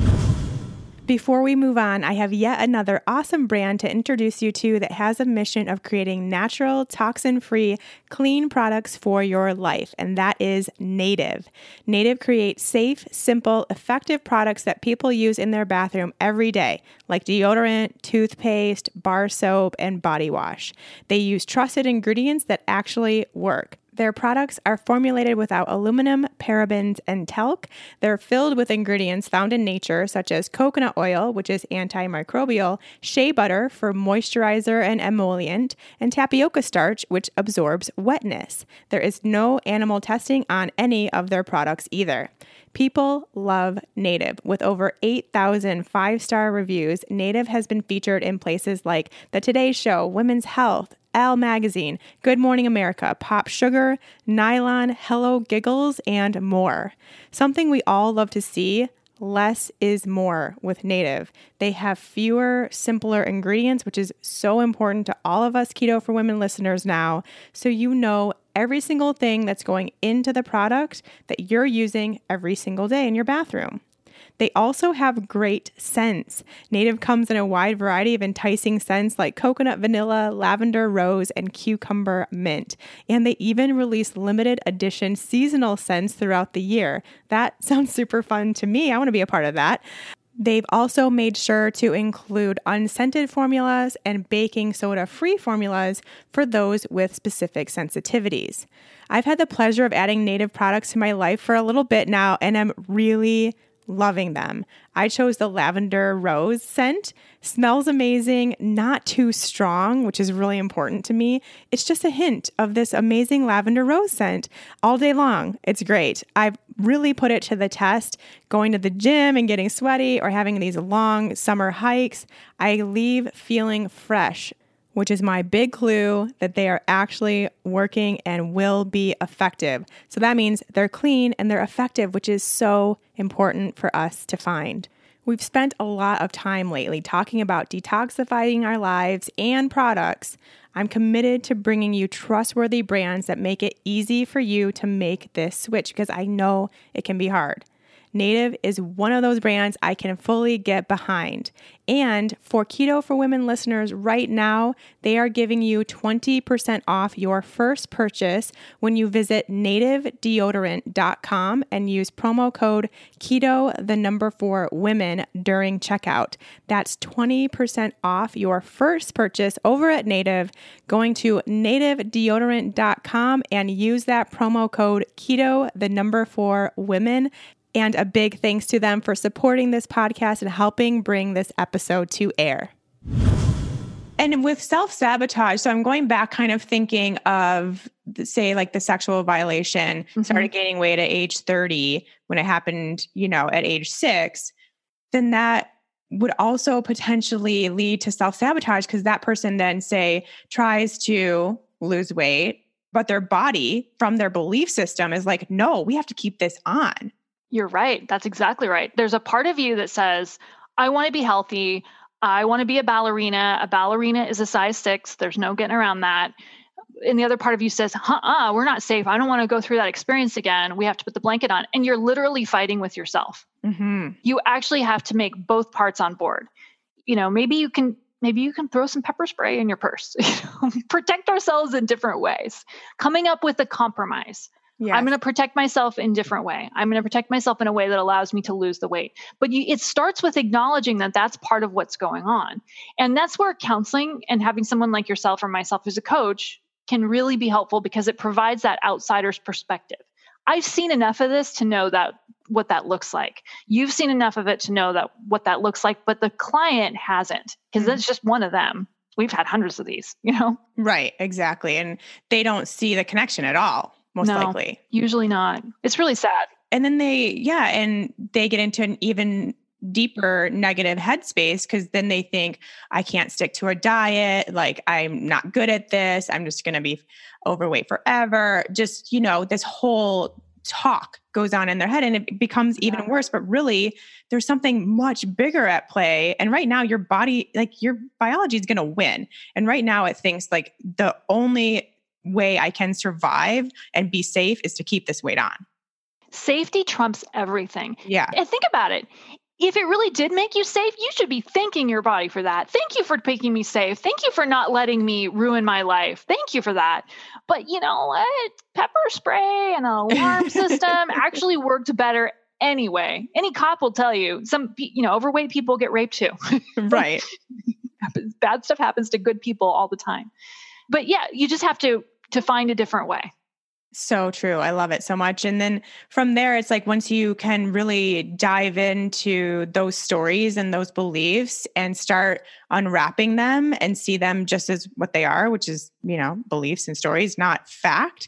Before we move on, I have yet another awesome brand to introduce you to that has a mission of creating natural, toxin-free, clean products for your life, and that is Native. Native creates safe, simple, effective products that people use in their bathroom every day, like deodorant, toothpaste, bar soap, and body wash. They use trusted ingredients that actually work. Their products are formulated without aluminum, parabens, and talc. They're filled with ingredients found in nature, such as coconut oil, which is antimicrobial, shea butter for moisturizer and emollient, and tapioca starch, which absorbs wetness. There is no animal testing on any of their products either. People love Native. With over 8,000 five-star reviews, Native has been featured in places like The Today Show, Women's Health, Elle Magazine, Good Morning America, Pop Sugar, Nylon, Hello Giggles, and more. Something we all love to see, less is more with Native. They have fewer, simpler ingredients, which is so important to all of us Keto for Women listeners now, so you know every single thing that's going into the product that you're using every single day in your bathroom. They also have great scents. Native comes in a wide variety of enticing scents like coconut vanilla, lavender rose, and cucumber mint. And they even release limited edition seasonal scents throughout the year. That sounds super fun to me. I want to be a part of that. They've also made sure to include unscented formulas and baking soda-free formulas for those with specific sensitivities. I've had the pleasure of adding Native products to my life for a little bit now, and I'm really loving them. I chose the lavender rose scent. Smells amazing, not too strong, which is really important to me. It's just a hint of this amazing lavender rose scent all day long. It's great. I've really put it to the test going to the gym and getting sweaty or having these long summer hikes. I leave feeling fresh, which is my big clue that they are actually working and will be effective. So that means they're clean and they're effective, which is so important for us to find. We've spent a lot of time lately talking about detoxifying our lives and products. I'm committed to bringing you trustworthy brands that make it easy for you to make this switch because I know it can be hard. Native is one of those brands I can fully get behind. And for Keto for Women listeners right now, they are giving you 20% off your first purchase when you visit nativedeodorant.com and use promo code KETO4WOMEN during checkout. That's 20% off your first purchase over at Native, going to nativedeodorant.com and use that promo code KETO4WOMEN. And a big thanks to them for supporting this podcast and helping bring this episode to air. And with self-sabotage, so I'm going back kind of thinking of, say, like the sexual violation, started gaining weight at age 30 when it happened, at age 6, then that would also potentially lead to self-sabotage because that person then, say, tries to lose weight, but their body from their belief system is like, no, we have to keep this on. You're right. That's exactly right. There's a part of you that says, I want to be healthy. I want to be a ballerina. A ballerina is a size 6. There's no getting around that. And the other part of you says, we're not safe. I don't want to go through that experience again. We have to put the blanket on. And you're literally fighting with yourself. Mm-hmm. You actually have to make both parts on board. Maybe you can throw some pepper spray in your purse. Protect ourselves in different ways. Coming up with a compromise. Yes. I'm going to protect myself in a different way. I'm going to protect myself in a way that allows me to lose the weight. But it starts with acknowledging that that's part of what's going on. And that's where counseling and having someone like yourself or myself as a coach can really be helpful because it provides that outsider's perspective. I've seen enough of this to know what that looks like. You've seen enough of it to know what that looks like, but the client hasn't because that's just one of them. We've had hundreds of these, Right, exactly. And they don't see the connection at all. Most likely. Usually not. It's really sad. And then they get into an even deeper negative headspace, because then they think, I can't stick to a diet. Like, I'm not good at this. I'm just going to be overweight forever. Just, this whole talk goes on in their head, and it becomes even worse. But really, there's something much bigger at play. And right now, your body, like your biology is going to win. And right now it thinks like the only way I can survive and be safe is to keep this weight on. Safety trumps everything. Yeah. And think about it. If it really did make you safe, you should be thanking your body for that. Thank you for making me safe. Thank you for not letting me ruin my life. Thank you for that. But you know what? Pepper spray and an alarm system actually worked better anyway. Any cop will tell you, some, overweight people get raped too. Right. Bad stuff happens to good people all the time. But yeah, you just have to find a different way. So true. I love it so much. And then from there, it's like once you can really dive into those stories and those beliefs and start unwrapping them and see them just as what they are, which is, beliefs and stories, not fact,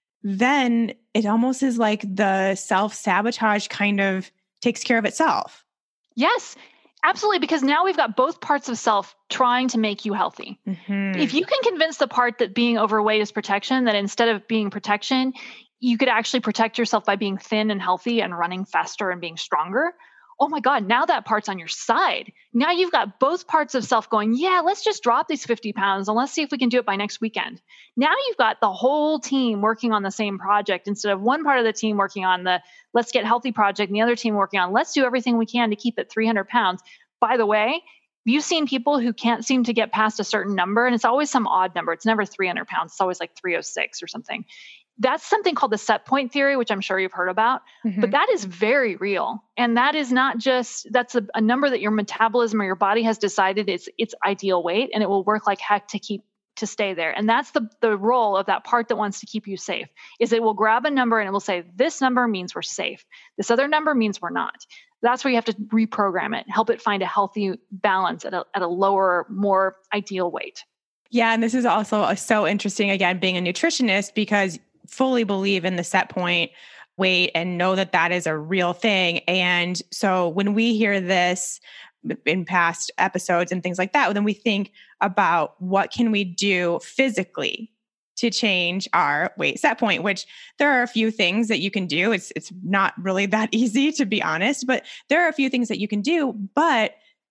then it almost is like the self-sabotage kind of takes care of itself. Yes, absolutely. Because now we've got both parts of self trying to make you healthy. Mm-hmm. If you can convince the part that being overweight is protection, that instead of being protection, you could actually protect yourself by being thin and healthy and running faster and being stronger. Oh my God, now that part's on your side. Now you've got both parts of self going, yeah, let's just drop these 50 pounds and let's see if we can do it by next weekend. Now you've got the whole team working on the same project instead of one part of the team working on the let's get healthy project and the other team working on let's do everything we can to keep it 300 pounds. By the way, you've seen people who can't seem to get past a certain number, and it's always some odd number. It's never 300 pounds. It's always like 306 or something. That's something called the set point theory, which I'm sure you've heard about, but that is very real. And that is not just, that's a number that your metabolism or your body has decided it's ideal weight, and it will work like heck to stay there. And that's the role of that part that wants to keep you safe, is it will grab a number and it will say, this number means we're safe. This other number means we're not. That's where you have to reprogram it, help it find a healthy balance at a lower, more ideal weight. Yeah. And this is also so interesting, again, being a nutritionist, because fully believe in the set point weight and know that that is a real thing. And so when we hear this in past episodes and things like that, then we think about what can we do physically to change our weight set point, which there are a few things that you can do. It's not really that easy, to be honest, but there are a few things that you can do, but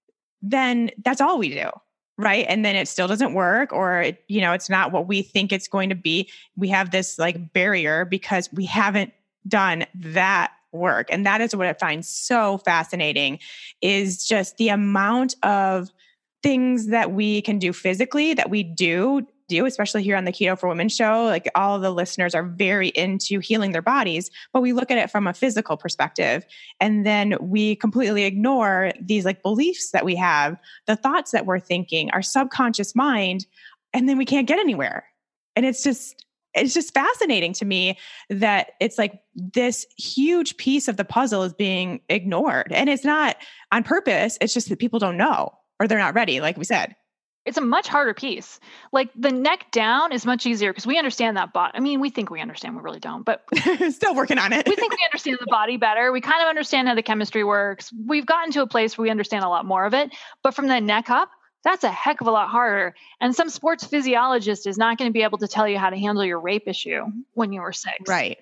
then that's all we do. Right. And then it still doesn't work, or, it's not what we think it's going to be. We have this like barrier because we haven't done that work. And that is what I find so fascinating, is just the amount of things that we can do physically that we do, especially here on the Keto for Women show. Like, all of the listeners are very into healing their bodies, but we look at it from a physical perspective. And then we completely ignore these like beliefs that we have, the thoughts that we're thinking, our subconscious mind, and then we can't get anywhere. And it's just fascinating to me that it's like this huge piece of the puzzle is being ignored. And it's not on purpose. It's just that people don't know, or they're not ready, like we said. It's a much harder piece. Like, the neck down is much easier because we understand that body. I mean, we think we understand, we really don't, but still working on it. We think we understand the body better. We kind of understand how the chemistry works. We've gotten to a place where we understand a lot more of it, but from the neck up, that's a heck of a lot harder. And some sports physiologist is not going to be able to tell you how to handle your rape issue when you were 6. Right.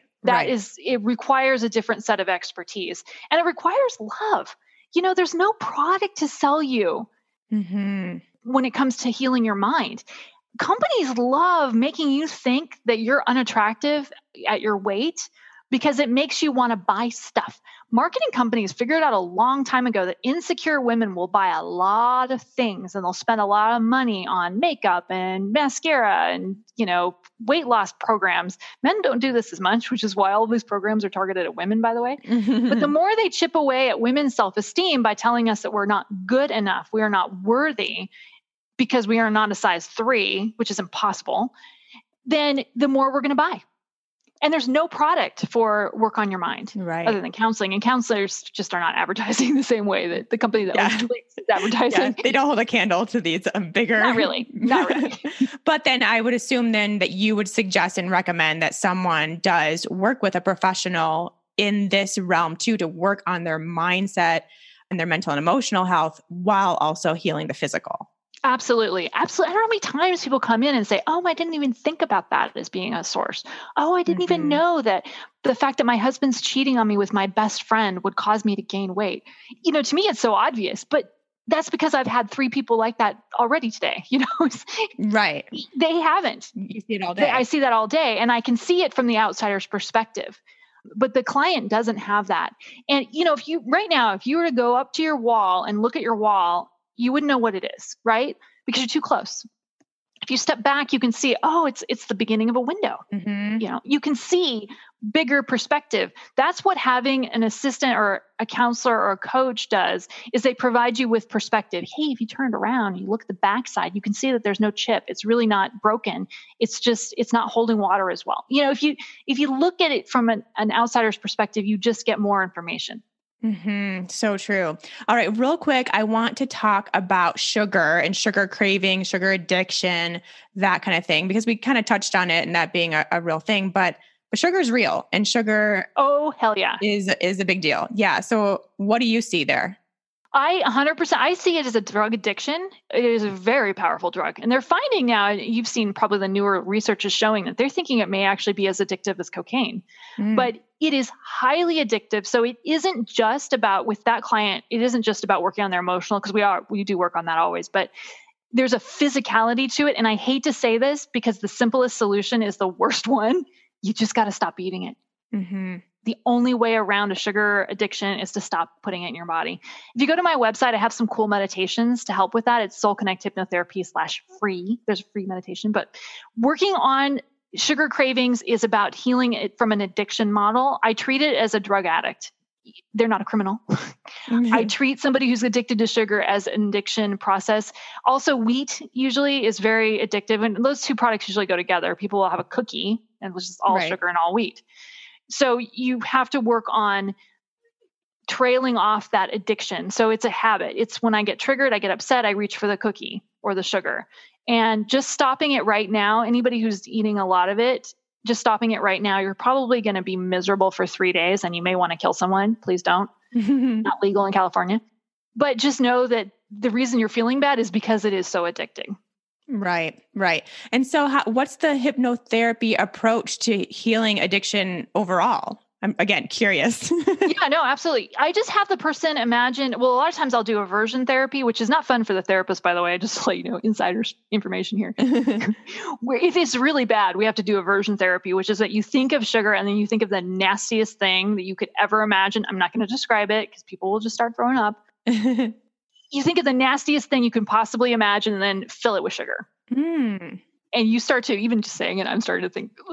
It requires a different set of expertise, and it requires love. There's no product to sell you. Mm-hmm. When it comes to healing your mind. Companies love making you think that you're unattractive at your weight because it makes you want to buy stuff. Marketing companies figured out a long time ago that insecure women will buy a lot of things, and they'll spend a lot of money on makeup and mascara and, weight loss programs. Men don't do this as much, which is why all of these programs are targeted at women, by the way. But the more they chip away at women's self-esteem by telling us that we're not good enough, we are not worthy because we are not a size 3, which is impossible, then the more we're going to buy. And there's no product for work on your mind, right, other than counseling. And counselors just are not advertising the same way that the company that owns Twix is advertising. Yeah, they don't hold a candle to these bigger. Not really. But then I would assume then that you would suggest and recommend that someone does work with a professional in this realm too, to work on their mindset and their mental and emotional health while also healing the physical. Absolutely. Absolutely. I don't know how many times people come in and say, oh, I didn't even think about that as being a source. Oh, I didn't even know that the fact that my husband's cheating on me with my best friend would cause me to gain weight. To me, it's so obvious, but that's because I've had 3 people like that already today, Right. They haven't. You see it all day. I see that all day, and I can see it from the outsider's perspective. But the client doesn't have that. And, if you were to go up to your wall and look at your wall, you wouldn't know what it is, right? Because you're too close. If you step back, you can see, it's the beginning of a window. You can see bigger perspective. That's what having an assistant or a counselor or a coach does, is they provide you with perspective. Hey, if you turn it around, you look at the backside, you can see that there's no chip. It's really not broken. It's not holding water as well. If you look at it from an outsider's perspective, you just get more information. So true. All right, real quick, I want to talk about sugar and sugar craving, sugar addiction, that kind of thing, because we kind of touched on it and that being a real thing, but sugar is real, and sugar, oh hell yeah, is a big deal. Yeah. So what do you see there? I 100%, I see it as a drug addiction. It is a very powerful drug. And they're finding now, you've seen probably the newer research is showing that they're thinking it may actually be as addictive as cocaine, but it is highly addictive. So it isn't just about, with that client, it isn't just about working on their emotional, because we do work on that always, but there's a physicality to it. And I hate to say this because the simplest solution is the worst one. You just got to stop eating it. The only way around a sugar addiction is to stop putting it in your body. If you go to my website, I have some cool meditations to help with that. It's Soul Connect Hypnotherapy/free. There's a free meditation, but working on sugar cravings is about healing it from an addiction model. I treat it as a drug addict. They're not a criminal. I treat somebody who's addicted to sugar as an addiction process. Also, wheat usually is very addictive, and those 2 products usually go together. People will have a cookie, and it's just all sugar and all wheat. So you have to work on trailing off that addiction. So it's a habit. It's when I get triggered, I get upset, I reach for the cookie or the sugar. And just stopping it right now, anybody who's eating a lot of it, just stopping it right now, you're probably going to be miserable for 3 days and you may want to kill someone. Please don't. Not legal in California. But just know that the reason you're feeling bad is because it is so addicting. Right. And so what's the hypnotherapy approach to healing addiction overall? I'm, again, curious. Yeah, no, absolutely. I just have the person imagine, a lot of times I'll do aversion therapy, which is not fun for the therapist, by the way, just to let you know, insider's information here. If it's really bad, we have to do aversion therapy, which is that you think of sugar and then you think of the nastiest thing that you could ever imagine. I'm not going to describe it because people will just start throwing up. You think of the nastiest thing you can possibly imagine and then fill it with sugar. And you start to, even just saying it, I'm starting to think,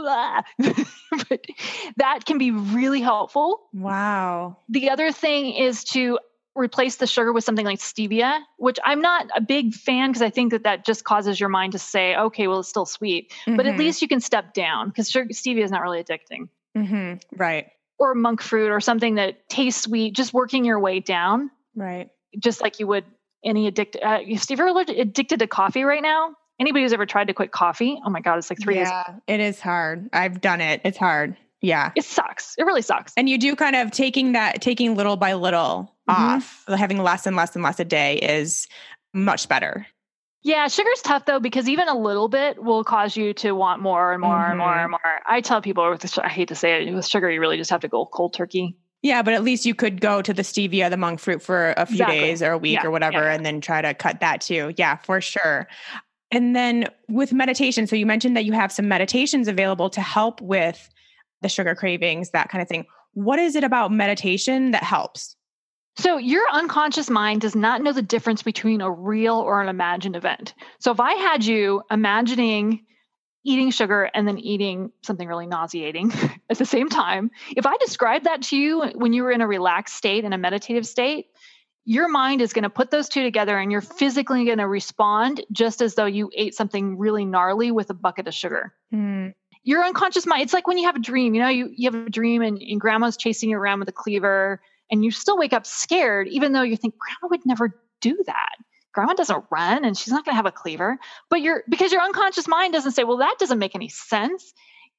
but that can be really helpful. Wow. The other thing is to replace the sugar with something like stevia, which I'm not a big fan because I think that just causes your mind to say, okay, well, it's still sweet, but at least you can step down because stevia is not really addicting. Right. Or monk fruit or something that tastes sweet, just working your way down. Right. Just like you would any addicted. Steve, you're addicted to coffee right now? Anybody who's ever tried to quit coffee, oh my God, it's like 3 days. Yeah, it is hard. I've done it. It's hard. Yeah. It sucks. It really sucks. And you do kind of taking little by little off, having less and less and less a day is much better. Yeah. Sugar's tough though, because even a little bit will cause you to want more and more and more and more. I tell people I hate to say it, with sugar, you really just have to go cold turkey. Yeah, but at least you could go to the stevia, the monk fruit for a few days or a week or whatever, and then try to cut that too. Yeah, for sure. And then with meditation, so you mentioned that you have some meditations available to help with the sugar cravings, that kind of thing. What is it about meditation that helps? So your unconscious mind does not know the difference between a real or an imagined event. So if I had you imagining eating sugar and then eating something really nauseating at the same time, if I described that to you when you were in a relaxed state, in a meditative state, your mind is going to put those two together and you're physically going to respond just as though you ate something really gnarly with a bucket of sugar. Your unconscious mind, it's like when you have a dream, you have a dream and grandma's chasing you around with a cleaver and you still wake up scared, even though you think grandma would never do that. Grandma doesn't run and she's not going to have a cleaver, but because your unconscious mind doesn't say, well, that doesn't make any sense.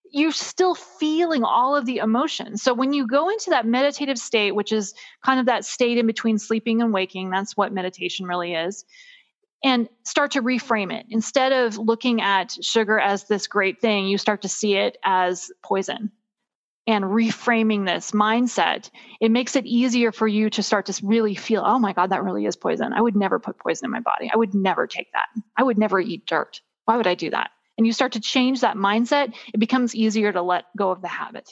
you're still feeling all of the emotions. So when you go into that meditative state, which is kind of that state in between sleeping and waking, that's what meditation really is, and start to reframe it. Instead of looking at sugar as this great thing, you start to see it as poison. And reframing this mindset, it makes it easier for you to start to really feel, oh my God, that really is poison. I would never put poison in my body. I would never take that. I would never eat dirt. Why would I do that? And you start to change that mindset, it becomes easier to let go of the habit.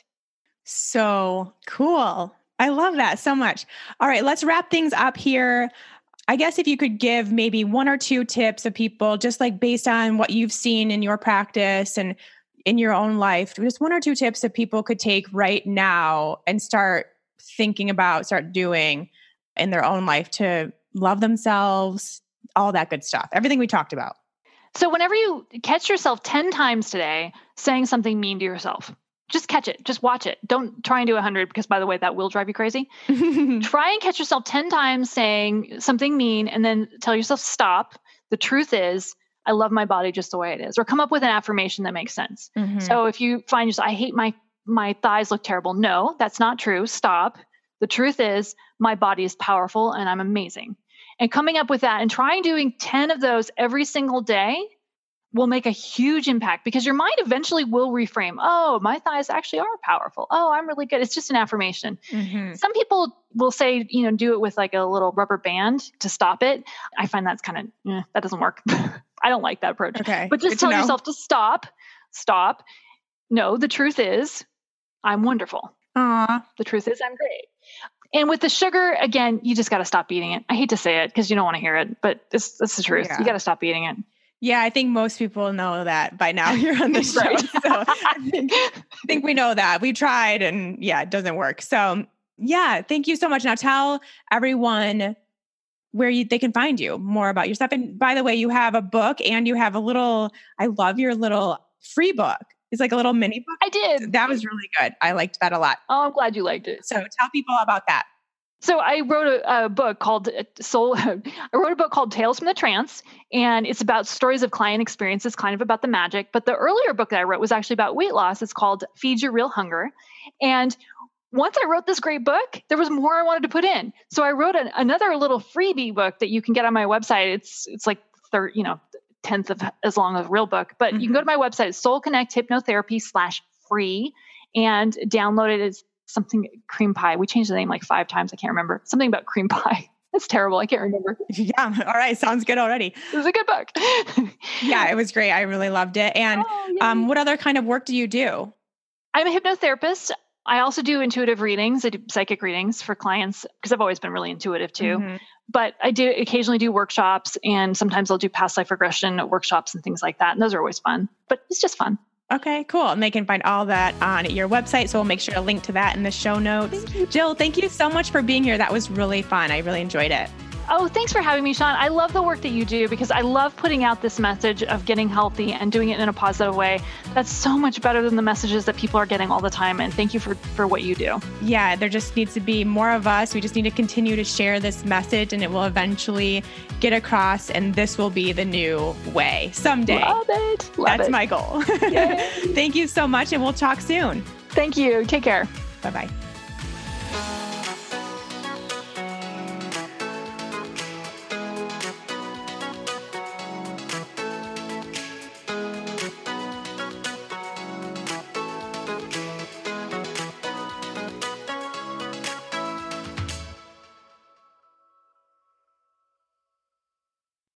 So cool. I love that so much. All right, let's wrap things up here. I guess if you could give maybe 1 or 2 tips of people, just like based on what you've seen in your practice and in your own life, just 1 or 2 tips that people could take right now and start thinking about, start doing in their own life to love themselves, all that good stuff, everything we talked about. So whenever you catch yourself 10 times today saying something mean to yourself, just catch it, just watch it. Don't try and do 100 because, by the way, that will drive you crazy. Try and catch yourself 10 times saying something mean and then tell yourself, stop. The truth is, I love my body just the way it is. Or come up with an affirmation that makes sense. Mm-hmm. So if you find yourself, I hate my thighs look terrible. No, that's not true. Stop. The truth is, my body is powerful and I'm amazing. And coming up with that and trying doing 10 of those every single day will make a huge impact because your mind eventually will reframe. Oh, my thighs actually are powerful. Oh, I'm really good. It's just an affirmation. Mm-hmm. Some people will say, do it with like a little rubber band to stop it. I find that's kind of, that doesn't work. I don't like that approach. Okay. But just tell yourself to stop. No, the truth is I'm wonderful. Aww. The truth is I'm great. And with the sugar, again, you just got to stop eating it. I hate to say it because you don't want to hear it, but that's the truth. Yeah. You got to stop eating it. Yeah, I think most people know that by now. You're on the show. Right. So I think we know that. We tried and it doesn't work. So yeah, thank you so much. Now tell everyone where they can find you, more about your stuff. And by the way, you have a book and you have I love your little free book. It's like a little mini book. I did. That was really good. I liked that a lot. Oh, I'm glad you liked it. So tell people about that. So I wrote a book called Tales from the Trance, and it's about stories of client experiences, kind of about the magic. But the earlier book that I wrote was actually about weight loss. It's called Feed Your Real Hunger. And once I wrote this great book, there was more I wanted to put in. So I wrote another little freebie book that you can get on my website. It's like 10th of as long as a real book, but you can go to my website, Soul Connect Hypnotherapy /free, and download it. It's something cream pie. We changed the name like 5 times. I can't remember. Something about cream pie. That's terrible. I can't remember. Yeah. All right. Sounds good already. It was a good book. Yeah, it was great. I really loved it. And what other kind of work do you do? I'm a hypnotherapist. I also do intuitive readings. I do psychic readings for clients because I've always been really intuitive too. Mm-hmm. But I do occasionally do workshops, and sometimes I'll do past life regression workshops and things like that. And those are always fun, but it's just fun. Okay, cool. And they can find all that on your website. So we'll make sure to link to that in the show notes. Jill, thank you so much for being here. That was really fun. I really enjoyed it. Oh, thanks for having me, Sean. I love the work that you do because I love putting out this message of getting healthy and doing it in a positive way. That's so much better than the messages that people are getting all the time. And thank you for what you do. Yeah, there just needs to be more of us. We just need to continue to share this message and it will eventually get across, and this will be the new way someday. Love it. That's my goal. Thank you so much, and we'll talk soon. Thank you. Take care. Bye-bye.